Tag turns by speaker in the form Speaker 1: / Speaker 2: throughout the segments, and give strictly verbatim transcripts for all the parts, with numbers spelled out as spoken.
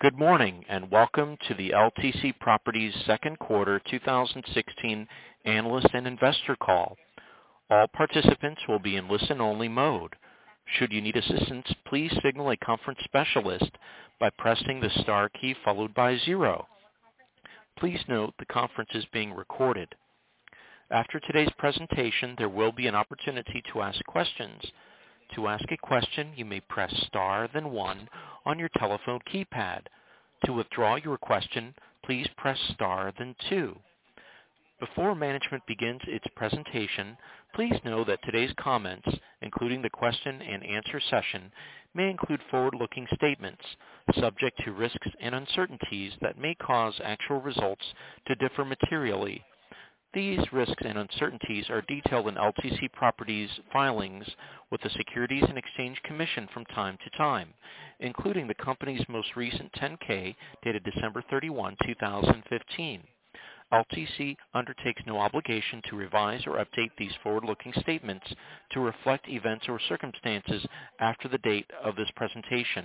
Speaker 1: Good morning, and welcome to the L T C Properties second quarter two thousand sixteen analyst and investor call. All participants will be in listen-only mode. Should you need assistance, please signal a conference specialist by pressing the star key followed by zero. Please note the conference is being recorded. After today's presentation, there will be an opportunity to ask questions. To ask a question, you may press star, then one on your telephone keypad. To withdraw your question, please press star, then two. Before management begins its presentation, please know that today's comments, including the question and answer session, may include forward-looking statements subject to risks and uncertainties that may cause actual results to differ materially. These risks and uncertainties are detailed in L T C Properties filings with the Securities and Exchange Commission from time to time, including the company's most recent ten K dated December thirty-first, two thousand fifteen. L T C undertakes no obligation to revise or update these forward-looking statements to reflect events or circumstances after the date of this presentation.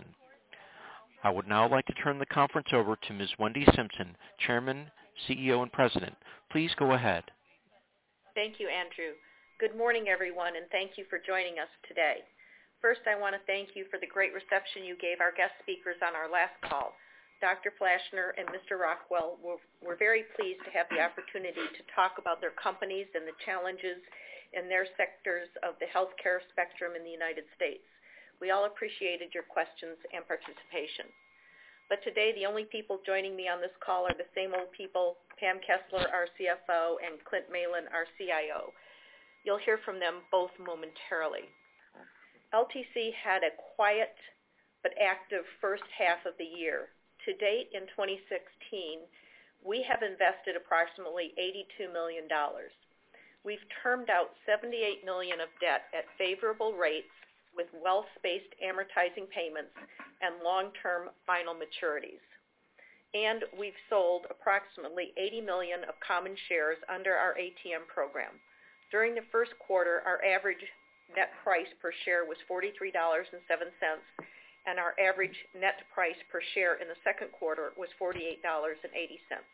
Speaker 1: I would now like to turn the conference over to Miz Wendy Simpson, Chairman, C E O, and President. Please go ahead.
Speaker 2: Thank you, Andrew. Good morning, everyone, and thank you for joining us today. First, I want to thank you for the great reception you gave our guest speakers on our last call. Doctor Flashner and Mister Rockwell were, were very pleased to have the opportunity to talk about their companies and the challenges in their sectors of the healthcare spectrum in the United States. We all appreciated your questions and participation. But today, the only people joining me on this call are the same old people, Pam Kessler, our C F O, and Clint Malin, our C I O. You'll hear from them both momentarily. L T C had a quiet but active first half of the year. To date, in twenty sixteen, we have invested approximately eighty-two million dollars. We've termed out seventy-eight million dollars of debt at favorable rates with well-spaced amortizing payments and long-term final maturities. And we've sold approximately eighty million dollars of common shares under our A T M program. During the first quarter, our average net price per share was forty-three dollars and seven cents, and our average net price per share in the second quarter was forty-eight dollars and eighty cents.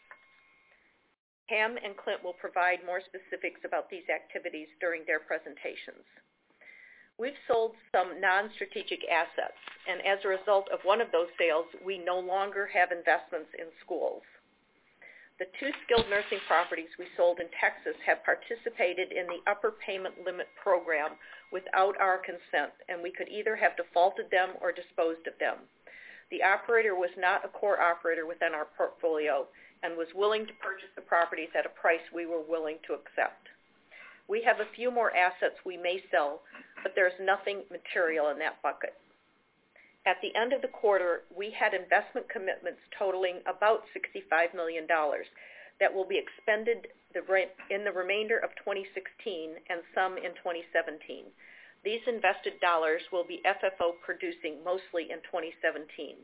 Speaker 2: Pam and Clint will provide more specifics about these activities during their presentations. We've sold some non-strategic assets, and as a result of one of those sales, we no longer have investments in schools. The two skilled nursing properties we sold in Texas have participated in the upper payment limit program without our consent, and we could either have defaulted them or disposed of them. The operator was not a core operator within our portfolio and was willing to purchase the properties at a price we were willing to accept. We have a few more assets we may sell, but there's nothing material in that bucket. At the end of the quarter, we had investment commitments totaling about sixty-five million dollars that will be expended in the remainder of twenty sixteen and some in twenty seventeen. These invested dollars will be F F O producing mostly in twenty seventeen.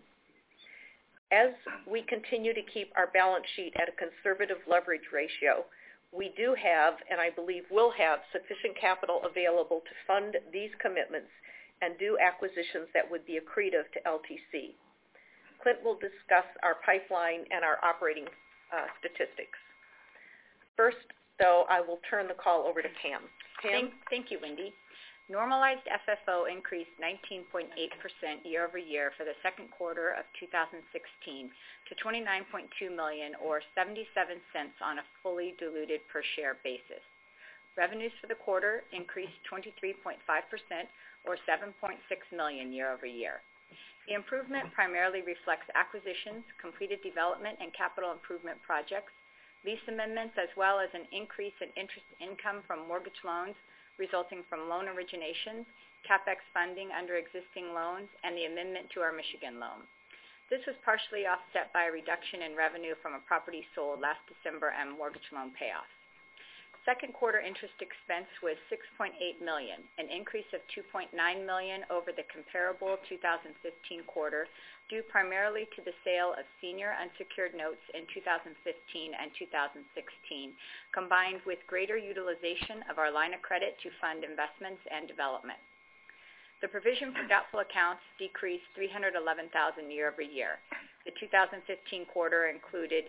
Speaker 2: As we continue to keep our balance sheet at a conservative leverage ratio, we do have, and I believe will have, sufficient capital available to fund these commitments and do acquisitions that would be accretive to L T C. Clint will discuss our pipeline and our operating uh, statistics. First, though, I will turn the call over to Pam. Pam?
Speaker 3: Thank, thank you, Wendy. Normalized F F O increased nineteen point eight percent year over year for the second quarter of two thousand sixteen to twenty-nine point two million dollars or seventy-seven cents on a fully diluted per share basis. Revenues for the quarter increased twenty-three point five percent or seven point six million dollars year over year. The improvement primarily reflects acquisitions, completed development and capital improvement projects, lease amendments, as well as an increase in interest income from mortgage loans resulting from loan originations, CapEx funding under existing loans, and the amendment to our Michigan loan. This was partially offset by a reduction in revenue from a property sold last December and mortgage loan payoffs. Second quarter interest expense was six point eight million dollars, an increase of two point nine million dollars over the comparable two thousand fifteen quarter, due primarily to the sale of senior unsecured notes in two thousand fifteen and two thousand sixteen, combined with greater utilization of our line of credit to fund investments and development. The provision for doubtful accounts decreased three hundred eleven thousand dollars year over year. The two thousand fifteen quarter included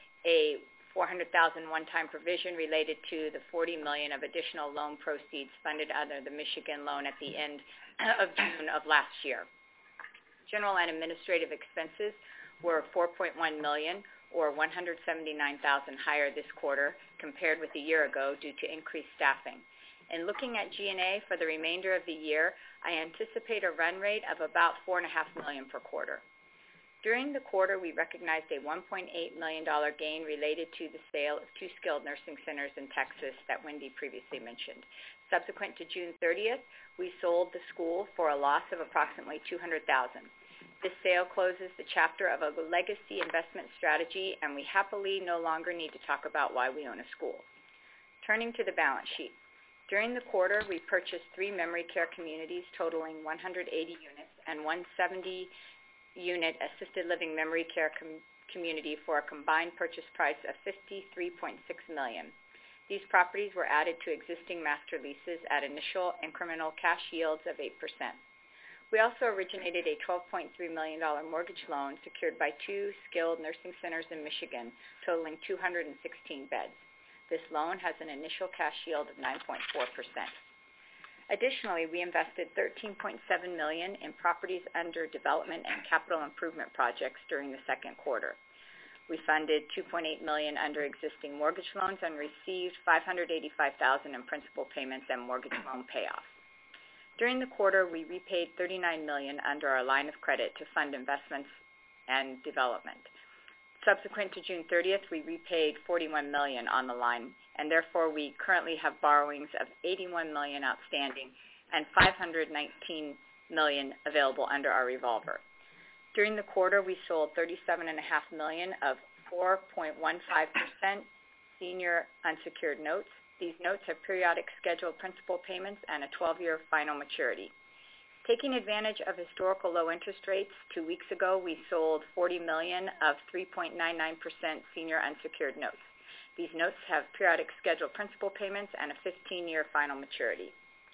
Speaker 3: a four hundred thousand dollars one-time provision related to the forty million dollars of additional loan proceeds funded under the Michigan loan at the end of June of last year. General and administrative expenses were four point one million dollars or one hundred seventy-nine thousand dollars higher this quarter compared with a year ago due to increased staffing. In looking at G and A for the remainder of the year, I anticipate a run rate of about four point five million dollars per quarter. During the quarter, we recognized a one point eight million dollars gain related to the sale of two skilled nursing centers in Texas that Wendy previously mentioned. Subsequent to June thirtieth, we sold the school for a loss of approximately two hundred thousand dollars. This sale closes the chapter of a legacy investment strategy, and we happily no longer need to talk about why we own a school. Turning to the balance sheet. During the quarter, we purchased three memory care communities totaling one hundred eighty units and one seventy-unit assisted living memory care com- community for a combined purchase price of fifty-three point six million dollars. These properties were added to existing master leases at initial incremental cash yields of eight percent. We also originated a twelve point three million dollars mortgage loan secured by two skilled nursing centers in Michigan totaling two hundred sixteen beds. This loan has an initial cash yield of nine point four percent. Additionally, we invested thirteen point seven million dollars in properties under development and capital improvement projects during the second quarter. We funded two point eight million dollars under existing mortgage loans and received five hundred eighty-five thousand dollars in principal payments and mortgage loan payoffs. During the quarter, we repaid thirty-nine million dollars under our line of credit to fund investments and development. Subsequent to June thirtieth, we repaid forty-one million dollars on the line, and therefore we currently have borrowings of eighty-one million dollars outstanding and five hundred nineteen million dollars available under our revolver. During the quarter, we sold thirty-seven point five million dollars of four point one five percent senior unsecured notes. These notes have periodic scheduled principal payments and a twelve-year final maturity. Taking advantage of historical low interest rates, two weeks ago we sold forty million dollars of three point nine nine percent senior unsecured notes. These notes have periodic scheduled principal payments and a fifteen-year final maturity.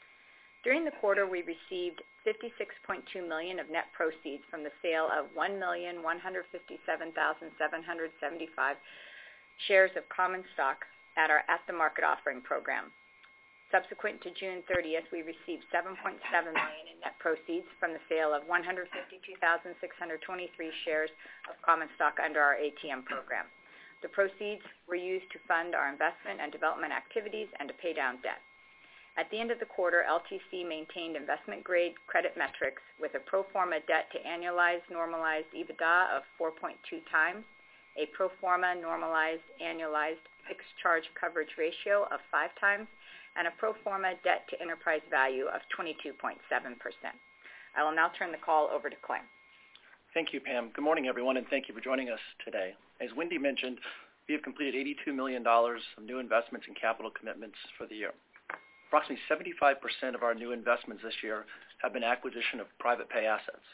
Speaker 3: During the quarter, we received fifty-six point two million dollars of net proceeds from the sale of one million one hundred fifty-seven thousand seven hundred seventy-five shares of common stock at our at-the-market offering program. Subsequent to June thirtieth, we received seven point seven million dollars in net proceeds from the sale of one hundred fifty-two thousand six hundred twenty-three shares of common stock under our A T M program. The proceeds were used to fund our investment and development activities and to pay down debt. At the end of the quarter, L T C maintained investment-grade credit metrics with a pro forma debt to annualized normalized EBITDA of four point two times, a pro forma normalized annualized fixed charge coverage ratio of five times, and a pro forma debt to enterprise value of twenty-two point seven percent. I will now turn the call over to Clay.
Speaker 4: Thank you, Pam. Good morning, everyone, and thank you for joining us today. As Wendy mentioned, we have completed eighty-two million dollars of new investments and capital commitments for the year. Approximately seventy-five percent of our new investments this year have been acquisition of private pay assets.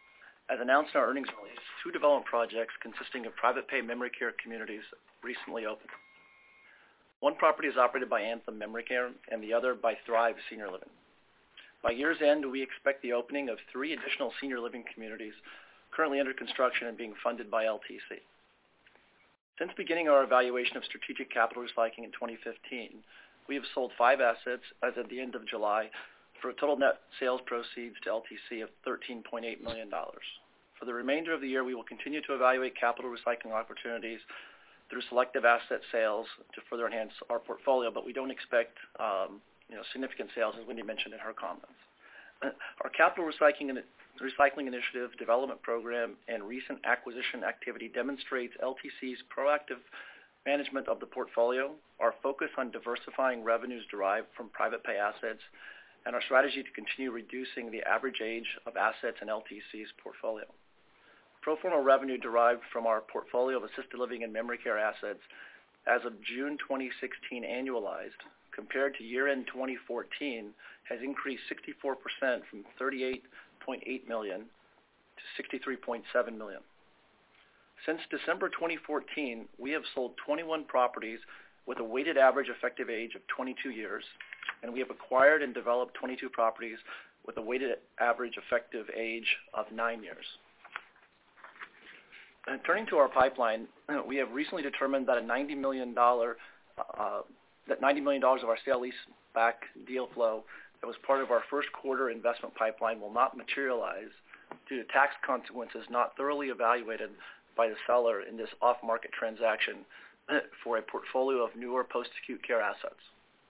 Speaker 4: As announced in our earnings release, two development projects consisting of private pay memory care communities recently opened. One property is operated by Anthem Memory Care and the other by Thrive Senior Living. By year's end, we expect the opening of three additional senior living communities currently under construction and being funded by L T C. Since beginning our evaluation of strategic capital recycling in twenty fifteen, we have sold five assets as of the end of July for a total net sales proceeds to L T C of thirteen point eight million dollars. For the remainder of the year, we will continue to evaluate capital recycling opportunities through selective asset sales to further enhance our portfolio, but we don't expect um, you know, significant sales, as Wendy mentioned in her comments. Our capital recycling, recycling initiative, development program, and recent acquisition activity demonstrates L T C's proactive management of the portfolio, our focus on diversifying revenues derived from private pay assets, and our strategy to continue reducing the average age of assets in L T C's portfolio. Pro forma revenue derived from our portfolio of assisted living and memory care assets as of June twenty sixteen annualized compared to year-end twenty fourteen has increased sixty-four percent from thirty-eight point eight million dollars to sixty-three point seven million dollars. Since December twenty fourteen, we have sold twenty-one properties with a weighted average effective age of twenty-two years, and we have acquired and developed twenty-two properties with a weighted average effective age of nine years. Uh, turning to our pipeline, we have recently determined that a ninety million dollars uh, that ninety million dollars of our sale-leaseback deal flow that was part of our first quarter investment pipeline will not materialize due to tax consequences not thoroughly evaluated by the seller in this off-market transaction for a portfolio of newer post-acute care assets.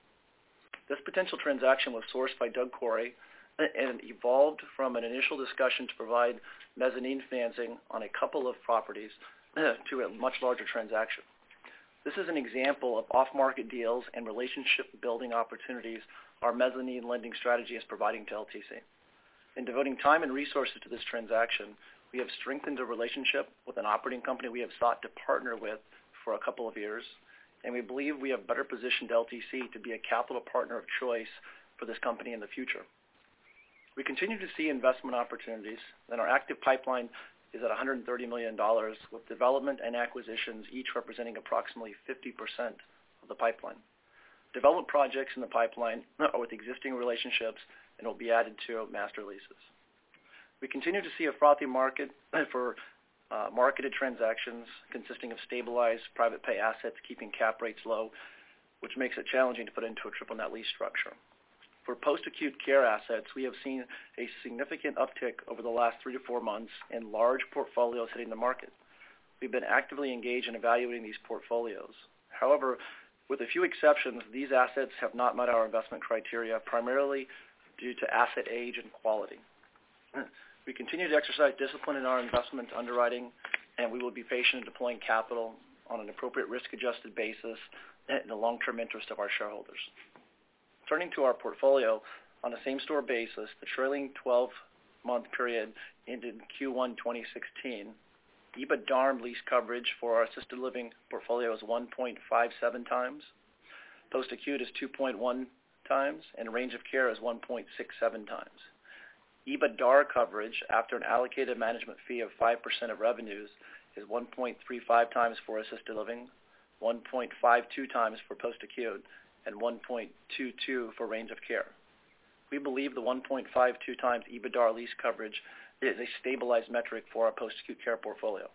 Speaker 4: This potential transaction was sourced by Doug Corey and evolved from an initial discussion to provide mezzanine financing on a couple of properties to a much larger transaction. This is an example of off-market deals and relationship-building opportunities our mezzanine lending strategy is providing to L T C. In devoting time and resources to this transaction, we have strengthened a relationship with an operating company we have sought to partner with for a couple of years, and we believe we have better positioned L T C to be a capital partner of choice for this company in the future. We continue to see investment opportunities, and our active pipeline is at one hundred thirty million dollars, with development and acquisitions each representing approximately fifty percent of the pipeline. Development projects in the pipeline are with existing relationships and will be added to master leases. We continue to see a frothy market for uh, marketed transactions consisting of stabilized private pay assets keeping cap rates low, which makes it challenging to put into a triple net lease structure. For post-acute care assets, we have seen a significant uptick over the last three to four months in large portfolios hitting the market. We've been actively engaged in evaluating these portfolios. However, with a few exceptions, these assets have not met our investment criteria, primarily due to asset age and quality. We continue to exercise discipline in our investment underwriting, and we will be patient in deploying capital on an appropriate risk-adjusted basis in the long-term interest of our shareholders. Turning to our portfolio, on a same-store basis, the trailing twelve-month period ended Q one twenty sixteen. EBITDARM lease coverage for our assisted living portfolio is one point five seven times, post-acute is two point one times, and range of care is one point six seven times. EBITDAR coverage after an allocated management fee of five percent of revenues is one point three five times for assisted living, one point five two times for post-acute, and one point two two for range of care. We believe the one point five two times EBITDAR lease coverage is a stabilized metric for our post-acute care portfolio.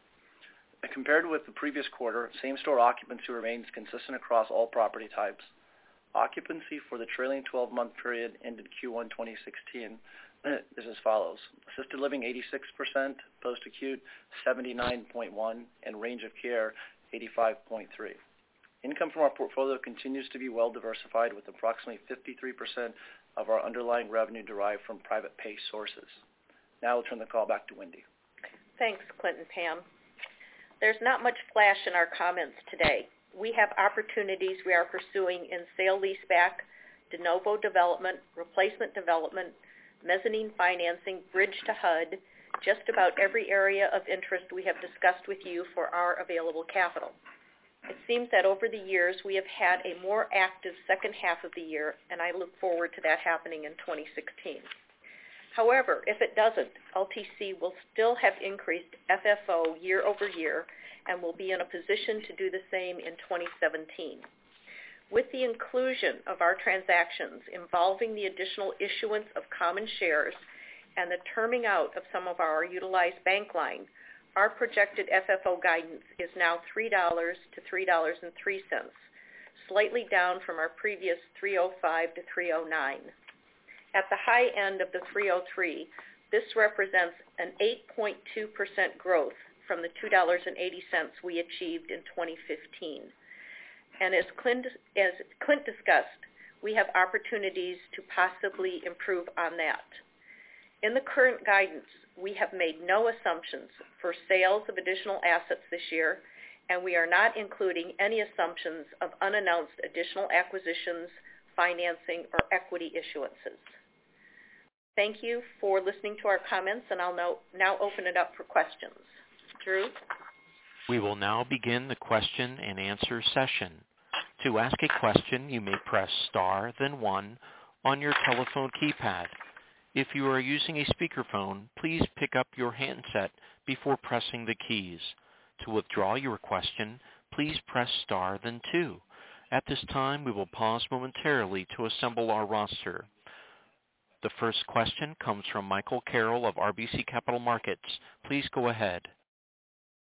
Speaker 4: Compared with the previous quarter, same-store occupancy remains consistent across all property types. Occupancy for the trailing twelve-month period ended Q one twenty sixteen is as follows. Assisted living eighty-six percent, post-acute seventy-nine point one, and range of care eighty-five point three. Income from our portfolio continues to be well diversified, with approximately fifty-three percent of our underlying revenue derived from private pay sources. Now I'll turn the call back to Wendy.
Speaker 2: Thanks, Clint and Pam. There's not much flash in our comments today. We have opportunities we are pursuing in sale-leaseback, de novo development, replacement development, mezzanine financing, bridge to H U D, just about every area of interest we have discussed with you for our available capital. It seems that over the years we have had a more active second half of the year, and I look forward to that happening in twenty sixteen. However, if it doesn't, L T C will still have increased F F O year over year and will be in a position to do the same in twenty seventeen. With the inclusion of our transactions involving the additional issuance of common shares and the terming out of some of our utilized bank line, our projected F F O guidance is now three dollars to three dollars and three cents, slightly down from our previous three oh five to three oh nine. At the high end of the three oh three, this represents an eight point two percent growth from the two dollars and eighty cents we achieved in twenty fifteen. And as Clint, as Clint discussed, we have opportunities to possibly improve on that. In the current guidance, we have made no assumptions for sales of additional assets this year, and we are not including any assumptions of unannounced additional acquisitions, financing, or equity issuances. Thank you for listening to our comments, and I'll now, now open it up for questions. Drew?
Speaker 1: We will now begin the question and answer session. To ask a question, you may press star, then one on your telephone keypad. If you are using a speakerphone, please pick up your handset before pressing the keys. To withdraw your question, please press star, then two. At this time, we will pause momentarily to assemble our roster. The first question comes from Michael Carroll of R B C Capital Markets. Please go ahead.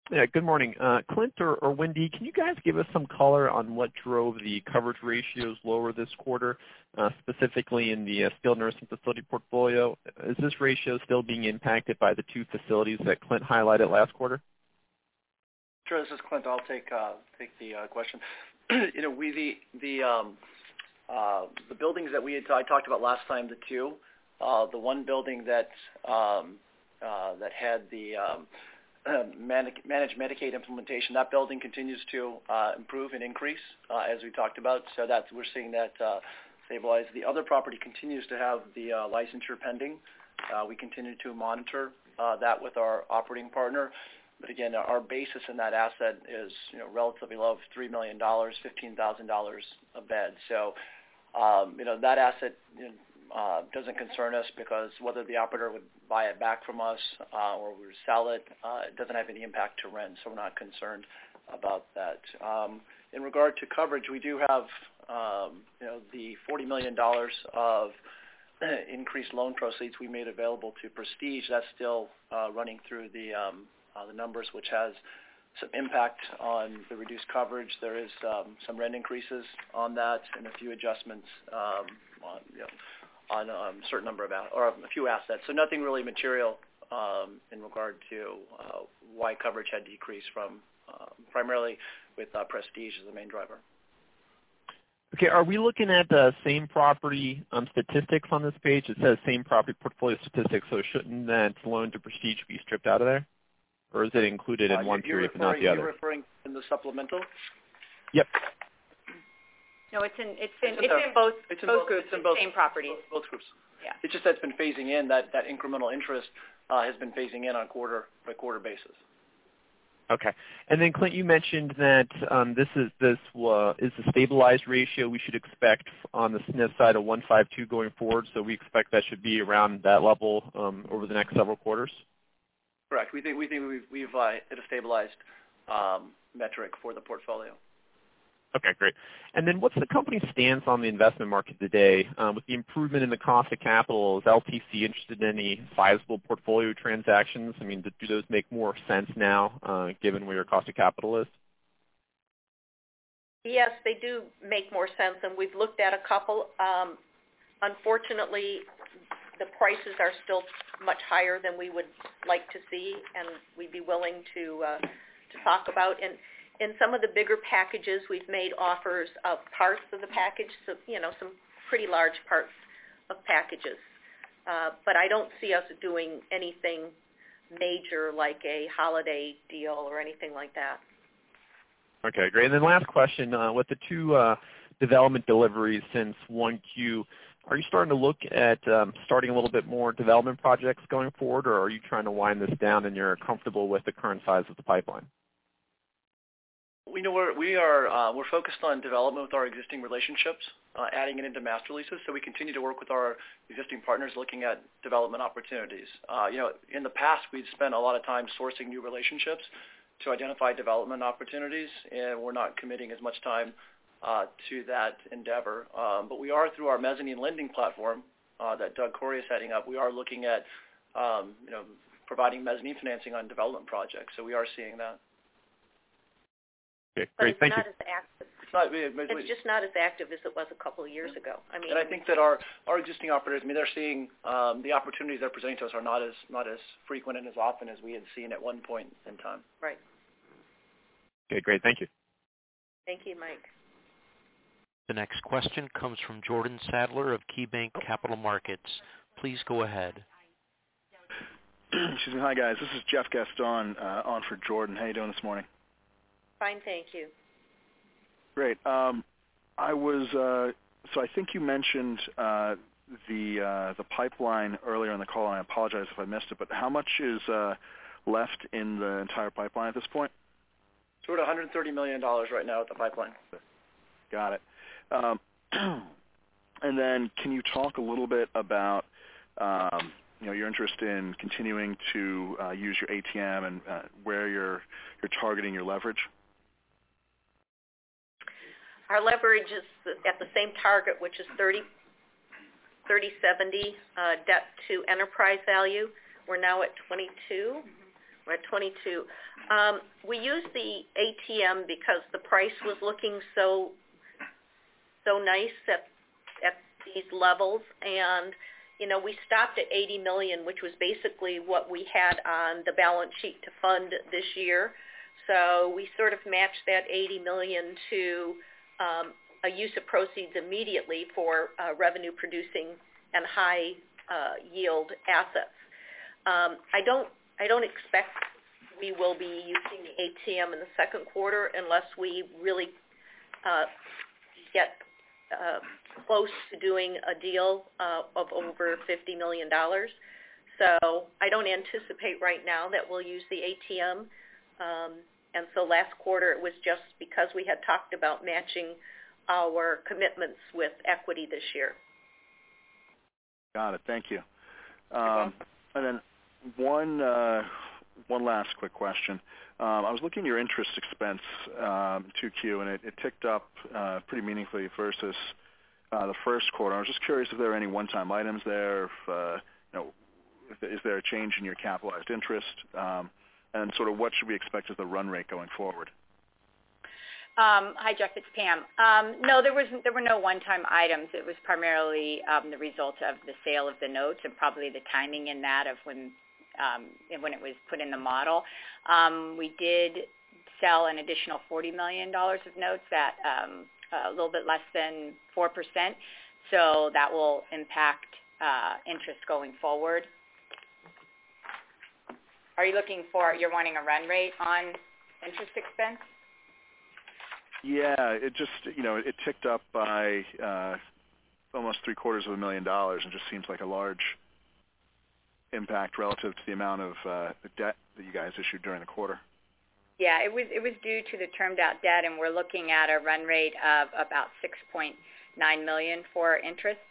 Speaker 5: Yeah, good morning. Uh, Clint or, or Wendy, can you guys give us some color on what drove the coverage ratios lower this quarter, uh, specifically in the uh, skilled nursing facility portfolio? Is this ratio still being impacted by the two facilities that Clint highlighted last quarter?
Speaker 4: Sure, this is Clint. I'll take uh, take the uh, question. you know, we the the um, uh, the buildings that we had I talked about last time, the two, uh, the one building that um, uh, that had the um, Uh, managed Medicaid implementation, that building continues to uh, improve and increase uh, as we talked about. So that's we're seeing that uh, stabilize. The other property continues to have the uh, licensure pending. Uh, we continue to monitor uh, that with our operating partner. But again, our basis in that asset is you know relatively low, three million dollars, fifteen thousand dollars a bed. So um, you know that asset. You know, Uh, doesn't concern us because whether the operator would buy it back from us uh, or we would sell it, uh, it doesn't have any impact to rent, so we're not concerned about that. Um, in regard to coverage, we do have um, you know the forty million dollars of increased loan proceeds we made available to Prestige. That's still uh, running through the um, uh, the numbers, which has some impact on the reduced coverage. There is um, some rent increases on that and a few adjustments um, on you know. on a um, certain number of or a few assets. So nothing really material um, in regard to uh, why coverage had decreased from uh, primarily with uh, Prestige as the main driver.
Speaker 5: Okay, are we looking at the same property um, statistics on this page? It says same property portfolio statistics, so shouldn't that loan to Prestige be stripped out of there? Or is it included in uh, one period but not the other?
Speaker 4: You're referring in the supplemental?
Speaker 5: Yep.
Speaker 3: No, it's in it's in
Speaker 4: it's in,
Speaker 3: it's in both
Speaker 4: it's in
Speaker 3: both,
Speaker 4: both
Speaker 3: groups,
Speaker 4: it's in both,
Speaker 3: same properties.
Speaker 4: Both, both groups.
Speaker 3: Yeah.
Speaker 4: It's just that's been phasing in. That that incremental interest uh, has been phasing in on quarter by quarter basis.
Speaker 5: Okay. And then Clint, you mentioned that um, this is this uh, is the stabilized ratio we should expect on the S N F side of one five two going forward. So we expect that should be around that level um, over the next several quarters.
Speaker 4: Correct. We think we think we've we've uh, hit a stabilized um, metric for the portfolio.
Speaker 5: Okay, great. And then what's the company's stance on the investment market today? Um, with the improvement in the cost of capital, is L T C interested in any sizable portfolio transactions? I mean, do, do those make more sense now, uh, given where your cost of capital is?
Speaker 2: Yes, they do make more sense, and we've looked at a couple. Um, unfortunately, the prices are still much higher than we would like to see, and we'd be willing to uh, to talk about. And in some of the bigger packages, we've made offers of parts of the package, so, you know, some pretty large parts of packages. Uh, but I don't see us doing anything major like a holiday deal or anything like that.
Speaker 5: Okay, great. And then last question, uh, with the two uh, development deliveries since one Q, are you starting to look at um, starting a little bit more development projects going forward, or are you trying to wind this down and you're comfortable with the current size of the pipeline?
Speaker 4: We know we're, we are uh, we're focused on development with our existing relationships, uh, adding it into master leases. So we continue to work with our existing partners, looking at development opportunities. Uh, you know, in the past, we'd spent a lot of time sourcing new relationships to identify development opportunities, and we're not committing as much time uh, to that endeavor. Um, but we are through our mezzanine lending platform uh, that Doug Corey is heading up. We are looking at um, you know providing mezzanine financing on development projects. So we are seeing that.
Speaker 5: Okay,
Speaker 2: but
Speaker 5: great.
Speaker 2: it's
Speaker 5: Thank
Speaker 2: not
Speaker 5: you.
Speaker 2: as active.
Speaker 4: It's, not, it,
Speaker 2: it's just not as active as it was a couple of years ago. I mean,
Speaker 4: and I think that our, our existing operators, I mean, they're seeing um, the opportunities they're presenting to us are not as not as frequent and as often as we had seen at one point in time.
Speaker 2: Right.
Speaker 5: Okay, great. Thank you.
Speaker 2: Thank you, Mike.
Speaker 1: The next question comes from Jordan Sadler of KeyBanc Capital Markets. Please go ahead.
Speaker 6: Excuse me. Hi, guys. This is Jeff Gaston uh, on for Jordan. How you doing this morning?
Speaker 2: Fine, thank you.
Speaker 6: Great. Um, I was uh, so I think you mentioned uh, the uh, the pipeline earlier in the call, and I apologize if I missed it. But how much is uh, left in the entire pipeline at this point?
Speaker 4: So we're at one hundred thirty million dollars right now at the pipeline.
Speaker 6: Got it. Um, and then can you talk a little bit about um, you know your interest in continuing to uh, use your A T M and uh, where you're you're targeting your leverage?
Speaker 2: Our leverage is at the same target, which is thirty, thirty seventy uh, debt to enterprise value. We're now at twenty-two. We're at twenty-two. Um, we used the A T M because the price was looking so so nice at at these levels, and you know we stopped at eighty million, which was basically what we had on the balance sheet to fund this year. So we sort of matched that eighty million to um, a use of proceeds immediately for uh, revenue producing and high uh, yield assets. Um, I don't I don't expect we will be using the A T M in the second quarter unless we really uh, get uh, close to doing a deal uh, of over fifty million dollars. So I don't anticipate right now that we'll use the A T M. Um, and so last quarter it was just because we had talked about matching our commitments with equity this year.
Speaker 6: Got it. Thank you. Um, and then one uh, one last quick question. Um, I was looking at your interest expense um, two Q, and it, it ticked up uh, pretty meaningfully versus uh, the first quarter. I was just curious if there are any one-time items there. If, uh, you know, if, is there a change in your capitalized interest, um, and sort of what should we expect as the run rate going forward?
Speaker 3: Um, hi, Jeff. It's Pam. Um, no, there was there were no one-time items. It was primarily um, the result of the sale of the notes and probably the timing in that of when um, when it was put in the model. Um, we did sell an additional forty million dollars of notes at um, a little bit less than four percent, so that will impact uh, interest going forward. Are you looking for, you're wanting a run rate on interest expense?
Speaker 6: Yeah, it just, you know, it ticked up by uh, almost three quarters of a million dollars, and just seems like a large impact relative to the amount of uh, the debt that you guys issued during the quarter.
Speaker 3: Yeah, it was it was due to the termed out debt, and we're looking at a run rate of about six point nine million dollars for interest.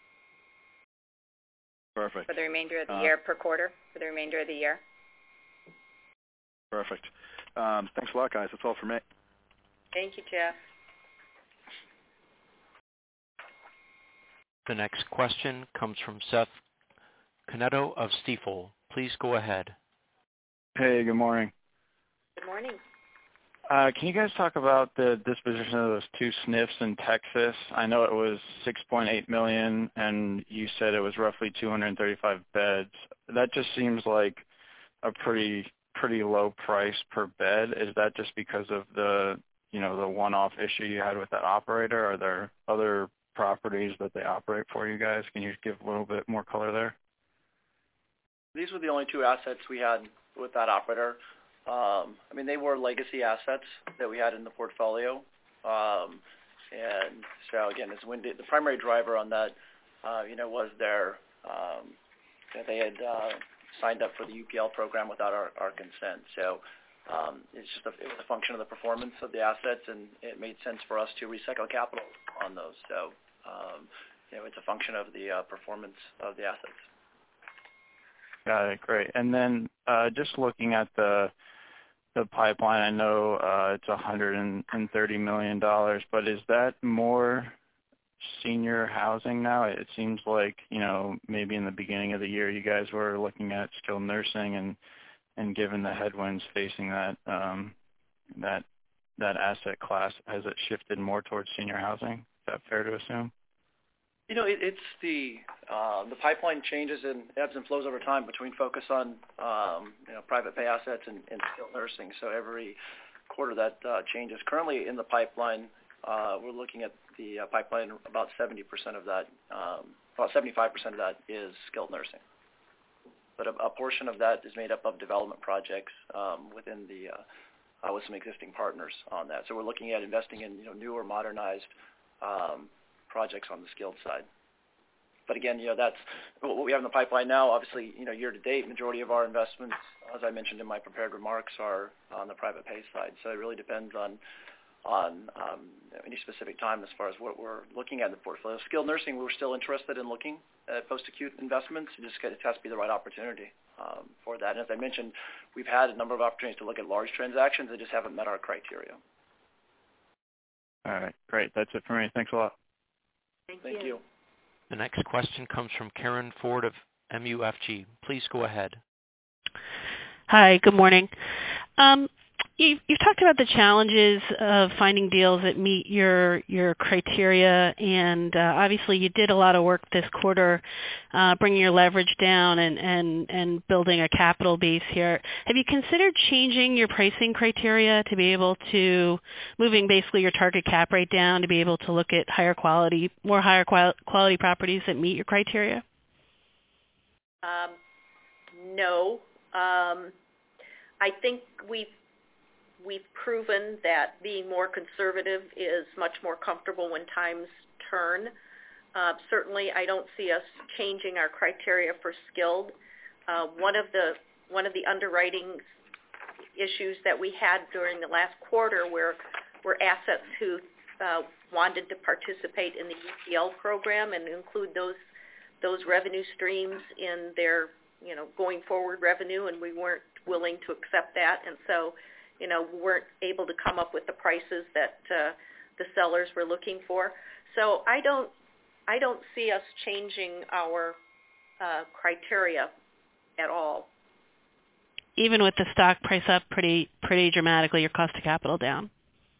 Speaker 6: Perfect.
Speaker 3: For the remainder of the
Speaker 6: uh,
Speaker 3: year, per quarter, for the remainder of the year.
Speaker 6: Perfect. Um, thanks a lot, guys. That's all for me.
Speaker 2: Thank you, Jeff.
Speaker 1: The next question comes from Seth Canetto of Stifel. Please go ahead.
Speaker 7: Hey, good morning.
Speaker 2: Good morning.
Speaker 7: Uh, can you guys talk about the disposition of those two S N Fs in Texas? I know it was six point eight million dollars, and you said it was roughly two hundred thirty-five beds. That just seems like a pretty pretty low price per bed. Is that just because of the you know the one-off issue you had with that operator? Are there other properties that they operate for you guys? Can you give a little bit more color there?
Speaker 4: These were the only two assets we had with that operator. Um, I mean, they were legacy assets that we had in the portfolio. Um, and so, again, as Wendy, the primary driver on that, uh, you know, was their, um, that they had uh, signed up for the U P L program without our, our consent. So um, it's just a, it was a function of the performance of the assets, and it made sense for us to recycle capital on those. So, um, you know, it's a function of the uh, performance of the assets.
Speaker 7: Got it. Great. And then uh, just looking at the the pipeline, I know uh, it's one hundred thirty million dollars, but is that more senior housing now? It seems like, you know, maybe in the beginning of the year you guys were looking at skilled nursing, and, and given the headwinds facing that um, that that asset class, has it shifted more towards senior housing? Is that fair to assume?
Speaker 4: You know, it, it's the uh, the pipeline changes and ebbs and flows over time between focus on um, you know private pay assets and, and skilled nursing. So every quarter that uh, changes. Currently in the pipeline, uh, we're looking at the uh, pipeline. About seventy percent of that, um, about seventy-five percent of that is skilled nursing. But a, a portion of that is made up of development projects um, within the uh, uh, with some existing partners on that. So we're looking at investing in you know newer, modernized Um, projects on the skilled side. But again, you know, that's what we have in the pipeline now. Obviously, you know, year to date, majority of our investments, as I mentioned in my prepared remarks, are on the private pay side. So it really depends on on um, any specific time as far as what we're looking at in the portfolio. Skilled nursing, we're still interested in looking at post-acute investments. It just it has to be the right opportunity um, for that. And as I mentioned, we've had a number of opportunities to look at large transactions that just haven't met our criteria.
Speaker 7: All right. Great. That's it for me. Thanks a lot.
Speaker 2: Thank,
Speaker 4: Thank
Speaker 2: you.
Speaker 4: you.
Speaker 1: The next question comes from Karen Ford of M U F G. Please go ahead.
Speaker 8: Hi, good morning. Um, you, you've talked about the challenges of finding deals that meet your your criteria, and uh, obviously you did a lot of work this quarter, uh, bringing your leverage down and, and, and building a capital base here. Have you considered changing your pricing criteria to be able to, moving basically your target cap rate down to be able to look at higher quality, more higher qual- quality properties that meet your criteria?
Speaker 2: Um, no. Um, I think we've we've proven that being more conservative is much more comfortable when times turn. Uh, certainly, I don't see us changing our criteria for skilled. Uh, one of the one of the underwriting issues that we had during the last quarter were were assets who uh, wanted to participate in the E P L program and include those those revenue streams in their you know going forward revenue, and we weren't willing to accept that, and so you know weren't able to come up with the prices that uh, the sellers were looking for. So I don't I don't see us changing our uh, criteria at all.
Speaker 8: Even with the stock price up pretty pretty dramatically, your cost of capital down?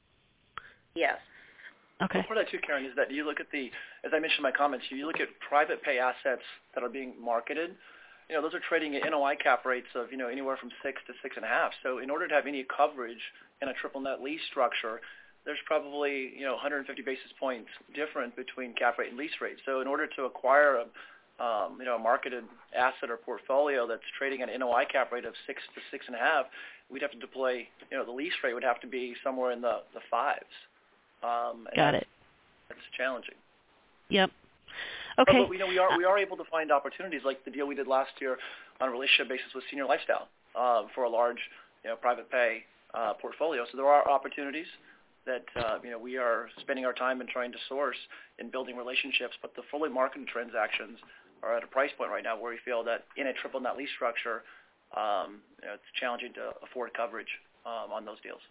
Speaker 2: Yes.
Speaker 8: Okay.
Speaker 4: Well, part of that too, Karen, is that you look at the, as I mentioned in my comments, you look at private pay assets that are being marketed. You know, those are trading at N O I cap rates of, you know, anywhere from six to six and a half. So in order to have any coverage in a triple net lease structure, there's probably, you know, one hundred fifty basis points different between cap rate and lease rate. So in order to acquire a, um, you know, a marketed asset or portfolio that's trading at an N O I cap rate of six to six and a half, we'd have to deploy, you know, the lease rate would have to be somewhere in the, the fives. Um,
Speaker 8: Got it.
Speaker 4: That's challenging.
Speaker 8: Yep. Okay.
Speaker 4: But, but you know, we are we are able to find opportunities like the deal we did last year on a relationship basis with Senior Lifestyle uh, for a large, you know, private pay uh, portfolio. So there are opportunities that uh, you know we are spending our time in trying to source in building relationships. But the fully marketed transactions are at a price point right now where we feel that in a triple net lease structure, um, you know, it's challenging to afford coverage um, on those deals.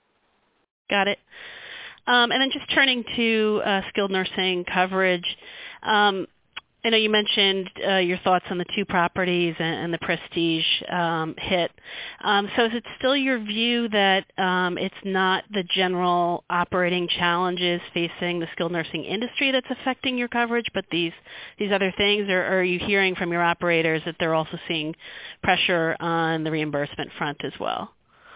Speaker 8: Got it. Um, and then just turning to uh, skilled nursing coverage, um, I know you mentioned uh, your thoughts on the two properties and, and the Prestige um, hit. Um, so is it still your view that um, it's not the general operating challenges facing the skilled nursing industry that's affecting your coverage, but these these other things, or, or are you hearing from your operators that they're also seeing pressure on the reimbursement front as well?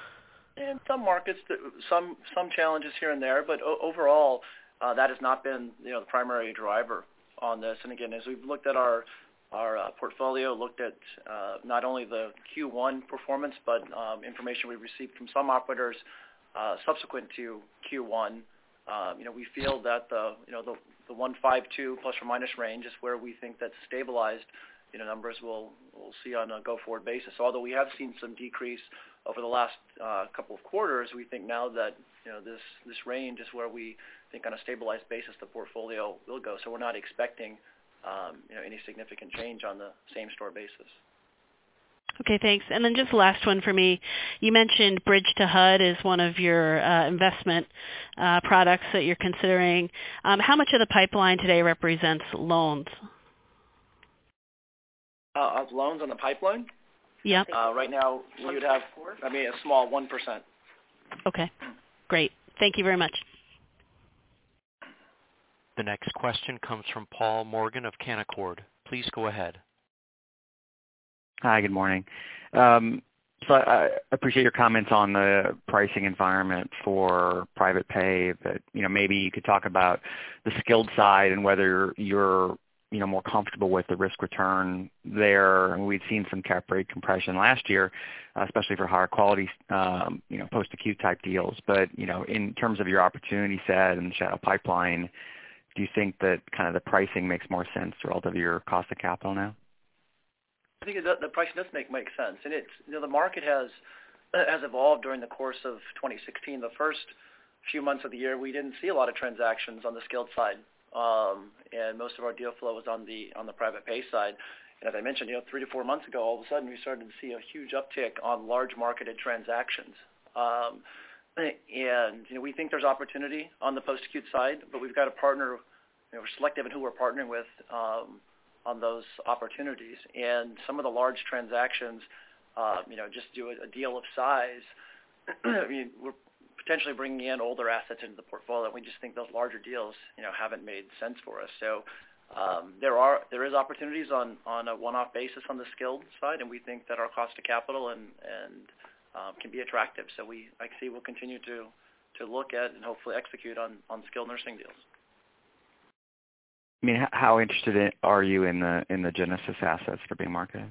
Speaker 4: In some markets, some some challenges here and there, but o- overall, uh, that has not been you know the primary driver on this. And again, as we've looked at our our uh, portfolio, looked at uh, not only the Q one performance, but um, information we received from some operators uh, subsequent to Q one, um, you know, we feel that the you know the the one fifty-two plus or minus range is where we think that stabilized you know numbers will will see on a go forward basis. So although we have seen some decrease over the last uh, couple of quarters, we think now that you know this this range is where we think on a stabilized basis the portfolio will go. So we're not expecting um, you know any significant change on the same store basis.
Speaker 8: Okay, thanks. And then just last one for me. You mentioned Bridge to H U D as one of your uh, investment uh, products that you're considering. Um, how much of the pipeline today represents loans?
Speaker 4: Uh, of loans on the pipeline?
Speaker 8: Yep.
Speaker 4: Uh, right now, we would have, I mean, a small one percent.
Speaker 8: Okay, great. Thank you very much.
Speaker 1: The next question comes from Paul Morgan of Canaccord. Please go ahead.
Speaker 9: Hi, good morning. Um, so I appreciate your comments on the pricing environment for private pay, but you know maybe you could talk about the skilled side and whether you're you know more comfortable with the risk return there. And we'd seen some cap rate compression last year, uh, especially for higher quality um, you know post-acute type deals. But you know in terms of your opportunity set and shadow pipeline, do you think that kind of the pricing makes more sense relative to your cost of capital now?
Speaker 4: I think the, the price does make make sense, and it's you know the market has has evolved during the course of twenty sixteen. The first few months of the year, we didn't see a lot of transactions on the skilled side, um, and most of our deal flow was on the on the private pay side. And as I mentioned, you know, three to four months ago, all of a sudden we started to see a huge uptick on large marketed transactions. Um, and you know, we think there's opportunity on the post-acute side, but we've got to partner. You know, we're selective in who we're partnering with um, on those opportunities. And some of the large transactions uh, you know, just do a, a deal of size, I mean, we're potentially bringing in older assets into the portfolio. We just think those larger deals, you know, haven't made sense for us. So um, there are there is opportunities on, on a one-off basis on the skilled side, and we think that our cost of capital and and um, can be attractive. So we, I see, we'll continue to to look at and hopefully execute on, on skilled nursing deals.
Speaker 9: I mean, how interested in, are you in the in the Genesis assets that are being marketed?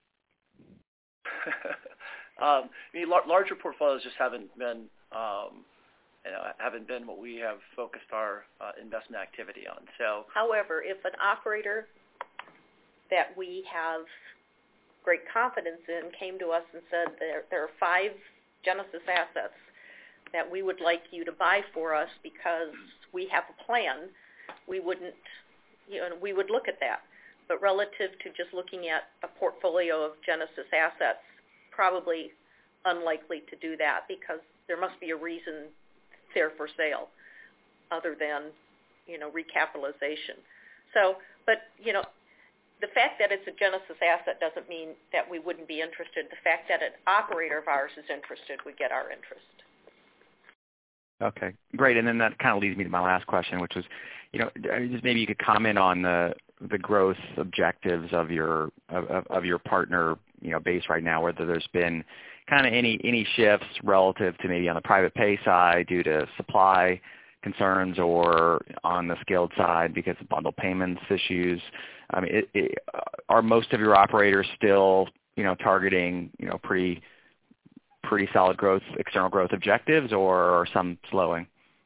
Speaker 4: um, I mean, lar- larger portfolios just haven't been, um, you know, haven't been what we have focused our uh, investment activity on. So,
Speaker 2: however, if an operator that we have great confidence in came to us and said there there are five Genesis assets that we would like you to buy for us because we have a plan, we wouldn't, you know, we would look at that. But relative to just looking at a portfolio of Genesis assets, probably unlikely to do that because there must be a reason they're for sale other than, you know, recapitalization. So, but, you know, the fact that it's a Genesis asset doesn't mean that we wouldn't be interested. The fact that an operator of ours is interested would get our interest.
Speaker 9: Okay, great. And then that kind of leads me to my last question, which was, you know, just maybe you could comment on the the growth objectives of your of, of your partner, you know, base right now, whether there's been kind of any any shifts relative to maybe on the private pay side due to supply concerns or on the skilled side because of bundle payments issues. I mean, it, it, are most of your operators still, you know, targeting, you know, pretty pretty solid growth, external growth objectives, or are some slowing?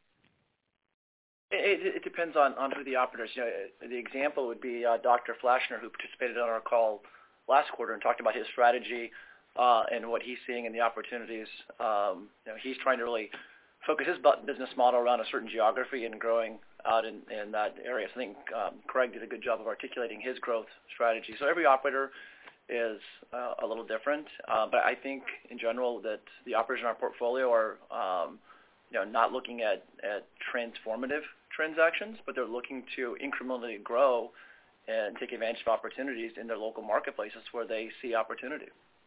Speaker 4: It, it depends on, on who the operators. You know, the example would be uh, Doctor Flashner, who participated on our call last quarter and talked about his strategy uh, and what he's seeing in the opportunities. Um, you know, he's trying to really focus his business model around a certain geography and growing out in, in that area. So I think um, Craig did a good job of articulating his growth strategy. So every operator is uh, a little different, uh, but I think in general that the operators in our portfolio are, um, you know, not looking at, at transformative transactions, but they're looking to incrementally grow and take advantage of opportunities in their local marketplaces where they see opportunity.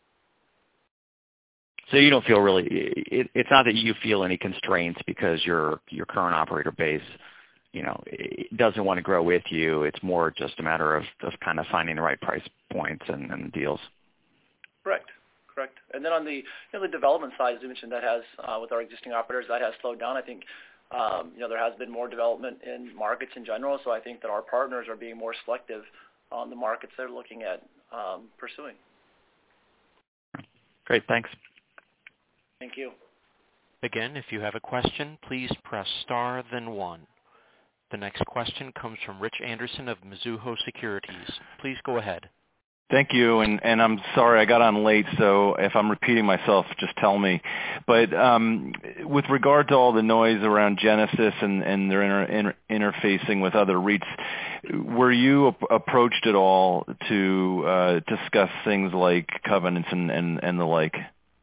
Speaker 9: So you don't feel really, it, it's not that you feel any constraints because your your current operator base, you know, it doesn't want to grow with you. It's more just a matter of, of kind of finding the right price points and, and deals.
Speaker 4: Correct, correct. And then on the, you know, the development side, as you mentioned, that has, uh, with our existing operators, that has slowed down. I think, um, you know, there has been more development in markets in general, so I think that our partners are being more selective on the markets they're looking at um, pursuing.
Speaker 9: Great, thanks.
Speaker 4: Thank you.
Speaker 1: Again, if you have a question, please press star, then one. The next question comes from Rich Anderson of Mizuho Securities. Please go ahead.
Speaker 10: Thank you, and, and I'm sorry I got on late, so if I'm repeating myself, just tell me. But um, with regard to all the noise around Genesis and, and their inter, inter, interfacing with other REITs, were you ap- approached at all to uh, discuss things like covenants and, and, and the like?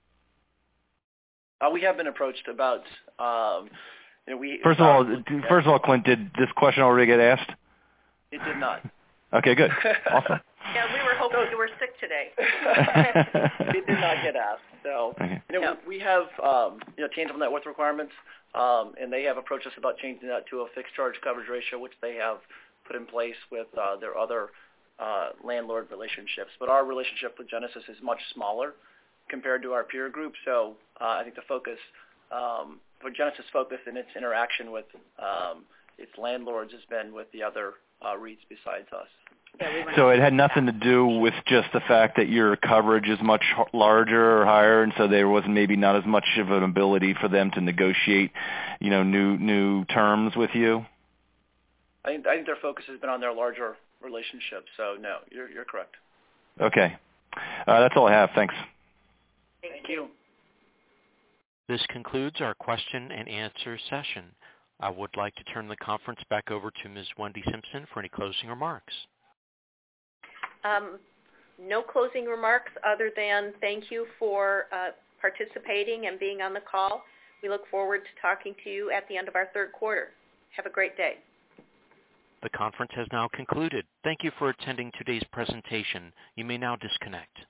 Speaker 4: Uh, we have been approached about... Um, You know, we,
Speaker 10: first of all, first of all, Clint, did this question already get asked?
Speaker 4: It did not.
Speaker 10: Okay, good. Awesome.
Speaker 2: Yeah, we were hoping you were sick today.
Speaker 4: It did not get asked. So, okay. you know, no. we have, um, you know, tangible net worth requirements, um, and they have approached us about changing that to a fixed charge coverage ratio, which they have put in place with uh, their other uh, landlord relationships. But our relationship with Genesis is much smaller compared to our peer group, so uh, I think the focus um, for Genesis focus in its interaction with um, its landlords has been with the other uh, REITs besides us.
Speaker 10: Yeah, so it had nothing to do with just the fact that your coverage is much larger or higher, and so there was maybe not as much of an ability for them to negotiate, you know, new new terms with you?
Speaker 4: I think, I think their focus has been on their larger relationship, so no, you're, you're correct.
Speaker 10: Okay. Uh, that's all I have. Thanks.
Speaker 4: Thank, Thank you.
Speaker 1: This concludes our question and answer session. I would like to turn the conference back over to Miz Wendy Simpson for any closing remarks.
Speaker 2: Um, no closing remarks other than thank you for uh, participating and being on the call. We look forward to talking to you at the end of our third quarter. Have a great day.
Speaker 1: The conference has now concluded. Thank you for attending today's presentation. You may now disconnect.